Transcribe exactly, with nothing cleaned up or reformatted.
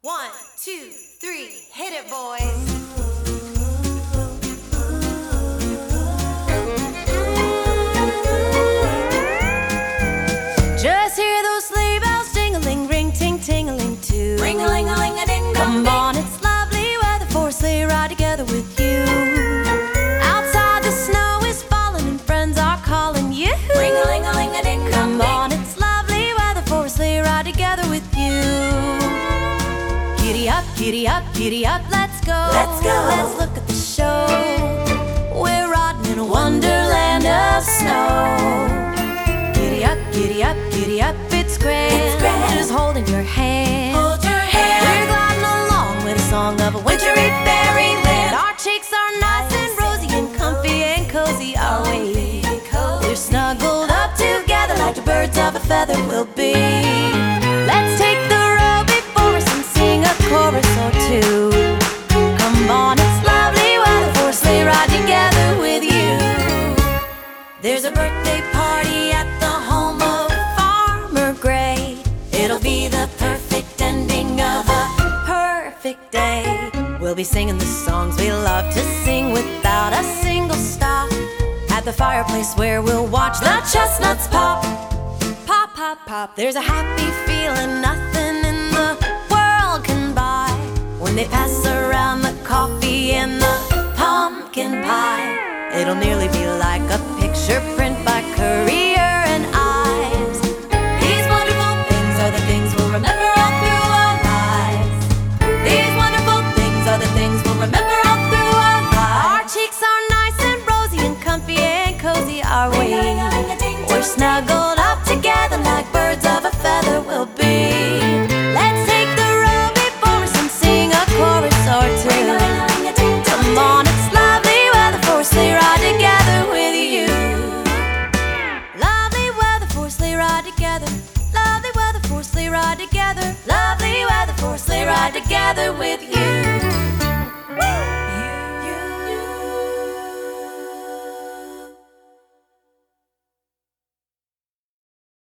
One, two, three, hit it, boys. Just hear those sleigh bells jingling, ring, ting, tingling too. Ring-a-ling-a-ling-a-ding. Come on, it's lovely weather for a sleigh ride together with you. Outside the snow is falling and friends are calling you. Ring-a-ling-a-ling-a-ding. Come on, it's lovely weather for a sleigh ride together with you. Giddy up, giddy up, giddy up, let's go. Let's go. Let's look at the show. We're riding in a wonderland of snow. Giddy up, giddy up, giddy up, it's grand. It's grand. Just holding your hand. Hold your hand. We're gliding along with a song of a wintry fairyland. Our cheeks are nice and rosy and comfy and cozy, are we? We're snuggled up together like the birds of a feather will be. Let's take the road before us and sing a chorus or two. Come on, it's lovely weather for a sleigh ride together with you. There's a birthday party at the home of Farmer Gray. It'll be the perfect ending of a perfect day. We'll be singing the songs we love to sing without a single stop. At the fireplace where we'll watch the chestnuts pop. Pop, pop, pop. There's a happy feeling nothing in the world can buy when they pass around the coffee and the pumpkin pie. It'll nearly be like a picture print by Currier and Ives. These wonderful things are the things we'll remember all through our lives. These wonderful things are the things we'll remember all through our lives. Our cheeks are nice and rosy and comfy and cozy, are we? We're snuggled up together like birds of a feather will be. Let's take the road before us and sing a chorus or two. Come on, it's lovely weather for a sleigh ride together with you. Lovely weather for a sleigh ride together. Lovely weather for a sleigh ride together. Lovely weather for a sleigh ride together with you. Woo!